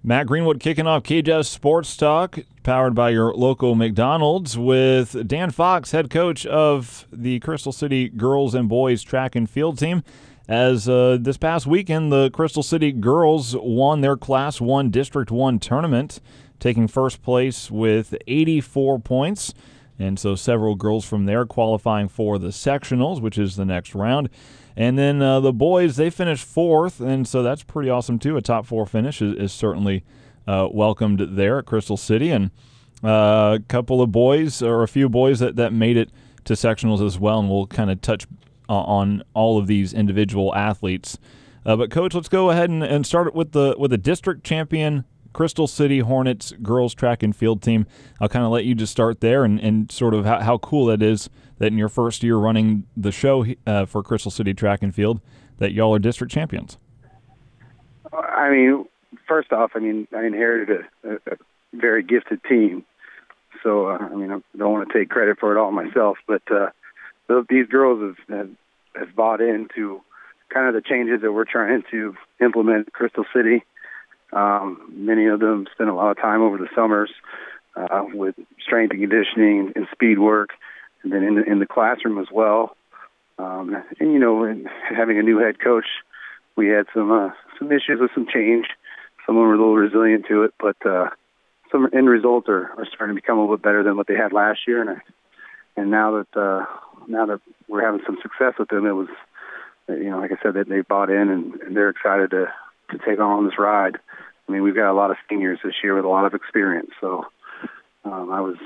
Matt Greenwood kicking off KJS Sports Talk, powered by your local McDonald's, with Dan Fox, head coach of the Crystal City girls and boys track and field team. As this past weekend, the Crystal City girls won their Class 1 District 1 tournament, taking first place with 84 points. And so several girls from there qualifying for the sectionals, which is the next round. And then the boys, they finished fourth, and so that's pretty awesome too. A top four finish is certainly welcomed there at Crystal City. And a couple of boys, or a few boys that made it to sectionals as well, and we'll kind of touch on all of these individual athletes. But Coach, let's go ahead and start with the district champion Crystal City Hornets girls track and field team. I'll kind of let you just start there and sort of how cool that is that in your first year running the show for Crystal City track and field that y'all are district champions. I mean, first off, I inherited a very gifted team. So, I don't want to take credit for it all myself, but these girls have bought into kind of the changes that we're trying to implement at Crystal City. Many of them spend a lot of time over the summers with strength and conditioning and speed work, and then in the classroom as well. And having a new head coach, we had some issues with some change. Some were a little resilient to it, but some end results are starting to become a little bit better than what they had last year. And now that we're having some success with them, it was, like I said, that they bought in and they're excited to take on this ride. I mean, we've got a lot of seniors this year with a lot of experience. So I was,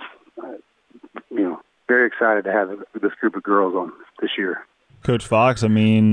very excited to have this group of girls on this year. Coach Fox,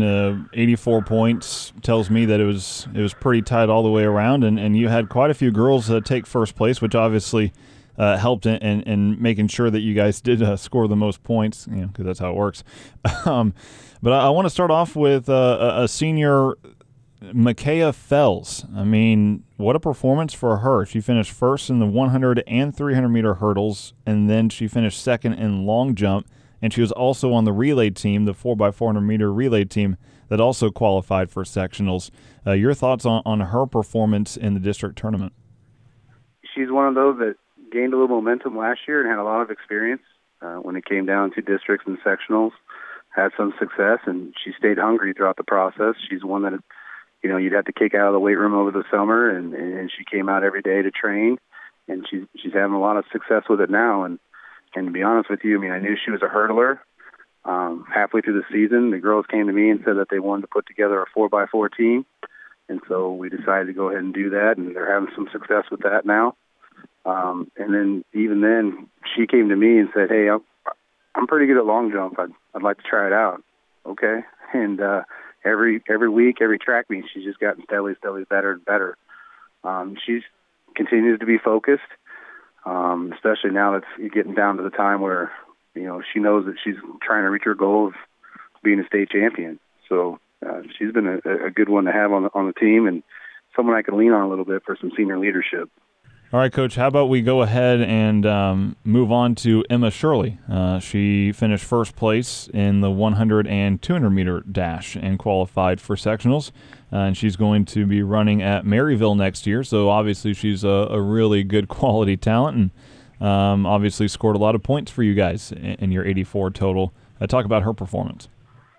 84 points tells me that it was pretty tight all the way around, and you had quite a few girls take first place, which obviously helped in making sure that you guys did score the most points, because that's how it works. But I want to start off with a senior, Micaiah Fells. What a performance for her. She finished first in the 100 and 300-meter hurdles, and then she finished second in long jump, and she was also on the relay team, the 4x400-meter relay team, that also qualified for sectionals. Your thoughts on her performance in the district tournament? She's one of those that gained a little momentum last year and had a lot of experience when it came down to districts and sectionals, had some success, and she stayed hungry throughout the process. She's one that you'd have to kick out of the weight room over the summer, and she came out every day to train, and she's having a lot of success with it now. And to be honest with you, I knew she was a hurdler. Halfway through the season, the girls came to me and said that they wanted to put together a 4x4 team, and so we decided to go ahead and do that, and they're having some success with that now. And then even then, she came to me and said, "Hey, I'm pretty good at long jump. I'd like to try it out." Okay, and every week, every track meet, she's just gotten steadily better and better. She's continues to be focused, especially now that it's getting down to the time where, she knows that she's trying to reach her goal of being a state champion. So she's been a good one to have on the team, and someone I can lean on a little bit for some senior leadership. All right, Coach, how about we go ahead and move on to Emma Shirley. She finished first place in the 100 and 200-meter dash and qualified for sectionals. And she's going to be running at Maryville next year, so obviously she's a really good quality talent and obviously scored a lot of points for you guys in your 84 total. Talk about her performance.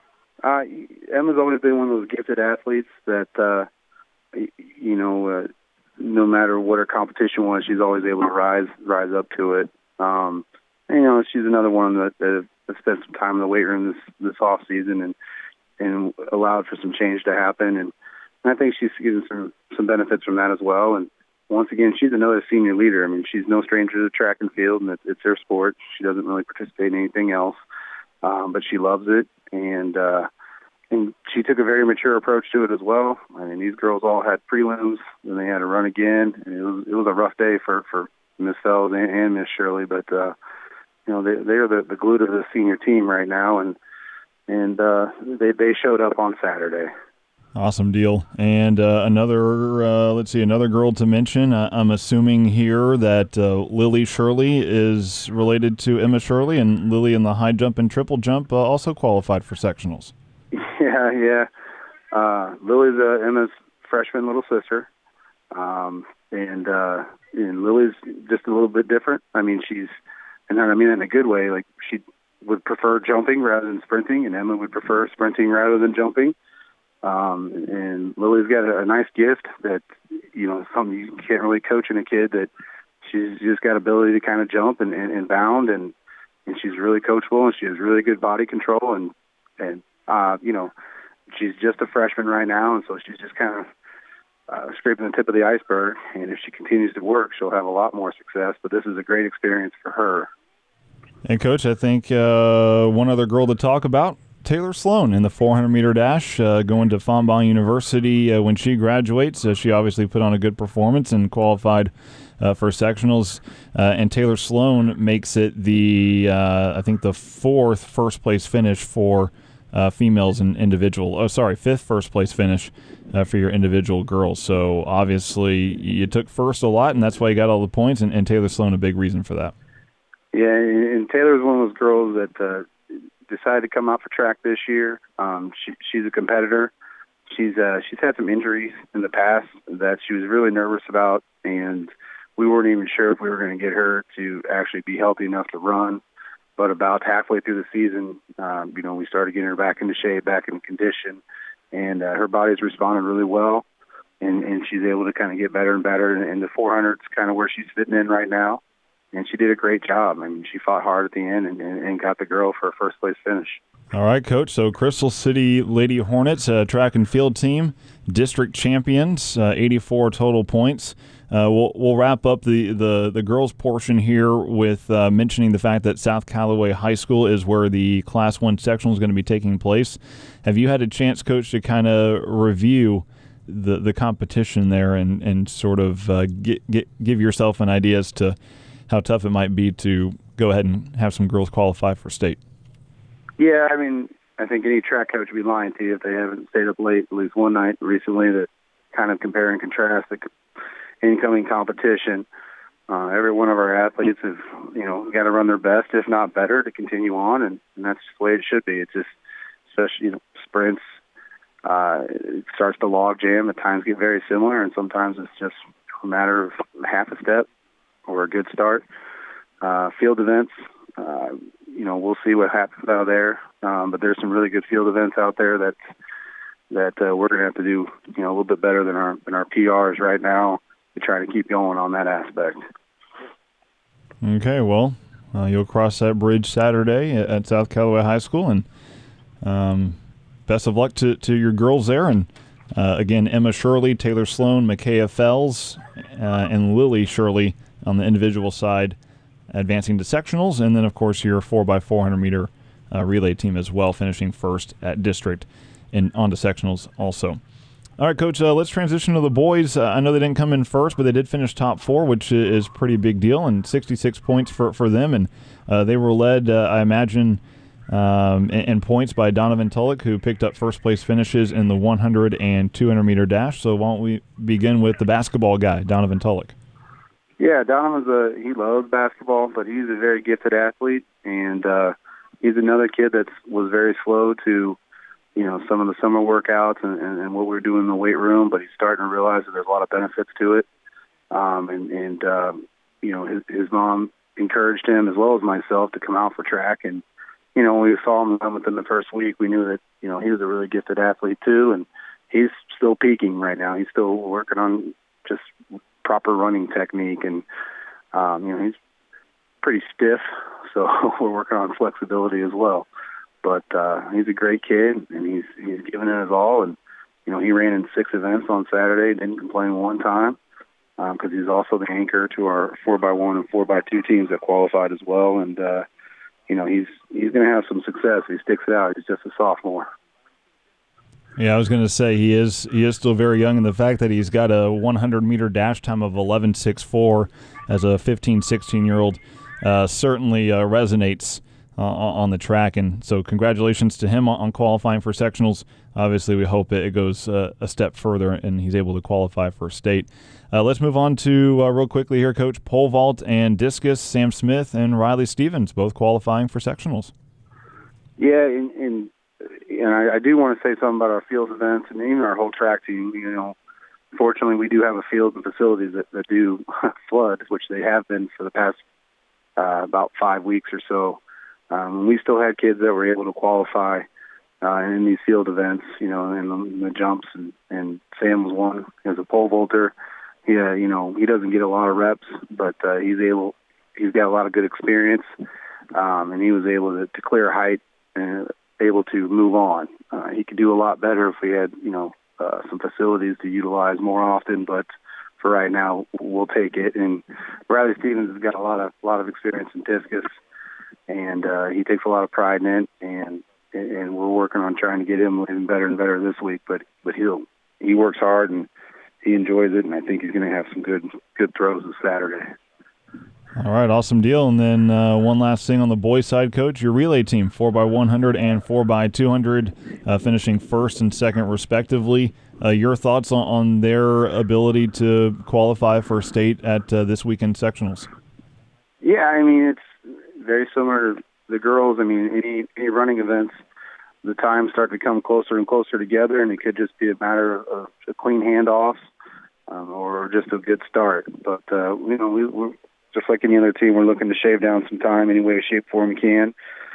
Emma's always been one of those gifted athletes that, no matter what her competition was, she's always able to rise up to it. She's another one that spent some time in the weight room this off season and allowed for some change to happen. And I think she's getting some benefits from that as well. And once again, she's another senior leader. She's no stranger to track and field, and it's her sport. She doesn't really participate in anything else, but she loves it. And she took a very mature approach to it as well. These girls all had prelims, and they had to run again. And it was a rough day for Miss Fells and Miss Shirley, but they're the glue to the senior team right now, and they showed up on Saturday. Awesome deal. And another girl to mention. I'm assuming here that Lily Shirley is related to Emma Shirley, and Lily in the high jump and triple jump also qualified for sectionals. Yeah. Lily's Emma's freshman little sister. and Lily's just a little bit different. I mean, and I mean that in a good way. Like, she would prefer jumping rather than sprinting, and Emma would prefer sprinting rather than jumping. And Lily's got a nice gift that, something you can't really coach in a kid, that she's just got ability to kind of jump and bound, and she's really coachable, and she has really good body control, and she's just a freshman right now, and so she's just kind of scraping the tip of the iceberg, and if she continues to work, she'll have a lot more success, but this is a great experience for her. And, Coach, I think one other girl to talk about, Taylor Sloan in the 400-meter dash, going to Fontbonne University when she graduates. She obviously put on a good performance and qualified for sectionals. And Taylor Sloan makes it I think the fourth first-place finish for females and individual. Fifth first-place finish for your individual girls. So, obviously, you took first a lot, and that's why you got all the points, and Taylor Sloan a big reason for that. Yeah, and Taylor's one of those girls that decided to come out for track this year. She's a competitor. She's had some injuries in the past that she was really nervous about, and we weren't even sure if we were going to get her to actually be healthy enough to run. But about halfway through the season, we started getting her back into shape, back in condition, and her body's responded really well, and she's able to kind of get better and better. And the 400's kind of where she's fitting in right now. And she did a great job. I mean, she fought hard at the end and got the girl for a first-place finish. All right, Coach. So Crystal City Lady Hornets track and field team, district champions, 84 total points. We'll wrap up the girls portion here with mentioning the fact that South Callaway High School is where the Class 1 sectional is going to be taking place. Have you had a chance, Coach, to kind of review the competition there and sort of give yourself an idea as to how tough it might be to go ahead and have some girls qualify for state? Yeah, I mean, I think any track coach would be lying to you if they haven't stayed up late at least one night recently to kind of compare and contrast the incoming competition. Every one of our athletes have, got to run their best, if not better, to continue on, and that's just the way it should be. It's just, especially, sprints, it starts to log jam. The times get very similar, and sometimes it's just a matter of half a step or a good start. Field events, we'll see what happens out there. But there's some really good field events out there that we're going to have to do, a little bit better than our PRs right now to try to keep going on that aspect. Okay, well, you'll cross that bridge Saturday at South Callaway High School, and best of luck to your girls there. And again, Emma Shirley, Taylor Sloan, Micaiah Fells, and Lily Shirley on the individual side, advancing to sectionals, and then, of course, your 4x400-meter relay team as well, finishing first at district and on to sectionals also. All right, Coach, let's transition to the boys. I know they didn't come in first, but they did finish top four, which is a pretty big deal, and 66 points for them. And they were led, I imagine, in points by Donovan Tulloch, who picked up first-place finishes in the 100 and 200-meter dash. So why don't we begin with the basketball guy, Donovan Tulloch? Yeah, Donovan's he loves basketball, but he's a very gifted athlete, and he's another kid that was very slow to, some of the summer workouts and what we're doing in the weight room, but he's starting to realize that there's a lot of benefits to it. His mom encouraged him as well as myself to come out for track, and when we saw him within the first week, we knew that he was a really gifted athlete too, and he's still peaking right now. He's still working on just proper running technique, and he's pretty stiff, so we're working on flexibility as well. But he's a great kid, and he's given it his all. And he ran in 6 events on Saturday, didn't complain one time, because he's also the anchor to our 4x1 and 4x2 teams that qualified as well. And he's going to have some success. He sticks it out. He's just a sophomore. Yeah, I was going to say he is still very young, and the fact that he's got a 100-meter dash time of 11.64 as a 15, 16-year-old certainly resonates on the track. And so congratulations to him on qualifying for sectionals. Obviously, we hope it goes a step further and he's able to qualify for state. Let's move on to, real quickly here, Coach, pole vault and discus, Sam Smith and Riley Stevens, both qualifying for sectionals. Yeah, and I do want to say something about our field events and even our whole track team. fortunately, we do have a field and facilities that do flood, which they have been for the past about 5 weeks or so. We still had kids that were able to qualify in these field events, in the jumps, and Sam was one as a pole vaulter. Yeah, he doesn't get a lot of reps, but he's got a lot of good experience, and he was able to clear height and able to move on. He could do a lot better if we had, some facilities to utilize more often, but for right now, we'll take it. And Bradley Stevens has got a lot of experience in discus, and he takes a lot of pride in it, and we're working on trying to get him even better and better this week. But he works hard and he enjoys it, and I think he's going to have some good throws this Saturday. All right, awesome deal. And then one last thing on the boys' side, Coach, your relay team, 4x100 and 4x200, finishing first and second respectively. Your thoughts on their ability to qualify for state at this weekend sectionals? Yeah, it's very similar to the girls. Any running events, the times start to come closer and closer together, and it could just be a matter of a clean handoffs or just a good start. But, we're just like any other team, we're looking to shave down some time any way, shape, form we can.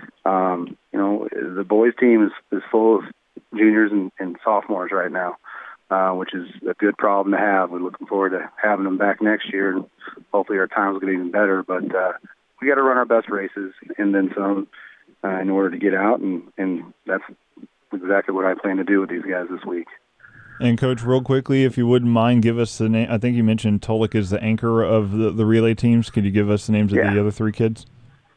The boys' team is full of juniors and sophomores right now, which is a good problem to have. We're looking forward to having them back next year, and hopefully our times will get even better. But we got to run our best races and then some in order to get out, and that's exactly what I plan to do with these guys this week. And, Coach, real quickly, if you wouldn't mind, give us the name. I think you mentioned Tolik is the anchor of the relay teams. Could you give us the names of the other three kids?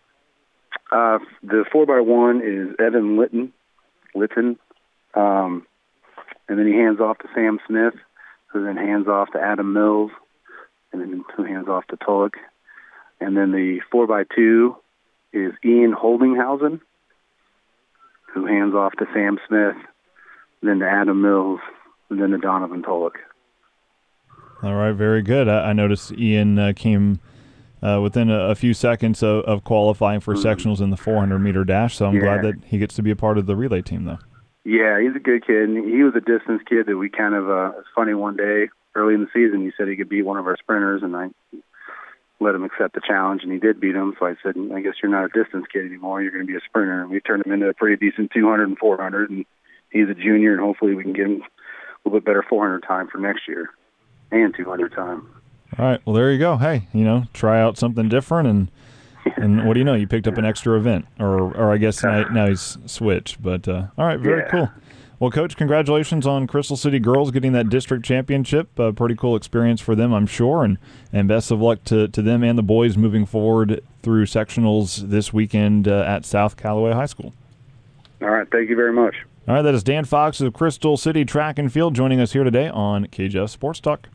The 4x1 is Evan Litton, and then he hands off to Sam Smith, who then hands off to Adam Mills, and then who hands off to Tolik. And then the 4x2 is Ian Holdinghausen, who hands off to Sam Smith, then to Adam Mills, and then to Donovan Tolik. All right, very good. I noticed Ian came within a few seconds of qualifying for sectionals in the 400-meter dash, so I'm glad that he gets to be a part of the relay team, though. Yeah, he's a good kid. And he was a distance kid that we kind of it's funny, one day early in the season, he said he could beat one of our sprinters, and I let him accept the challenge, and he did beat him. So I said, I guess you're not a distance kid anymore. You're going to be a sprinter. And we turned him into a pretty decent 200 and 400, and he's a junior, and hopefully we can get him a little bit better 400 time for next year and 200 time. All right. Well, there you go. Hey, try out something different, and what do you know? You picked up an extra event, or I guess now he's switched. But all right, very cool. Well, Coach, congratulations on Crystal City girls getting that district championship. Pretty cool experience for them, I'm sure, and best of luck to them and the boys moving forward through sectionals this weekend at South Callaway High School. All right. Thank you very much. All right, that is Dan Fox of Crystal City Track and Field joining us here today on KJF Sports Talk.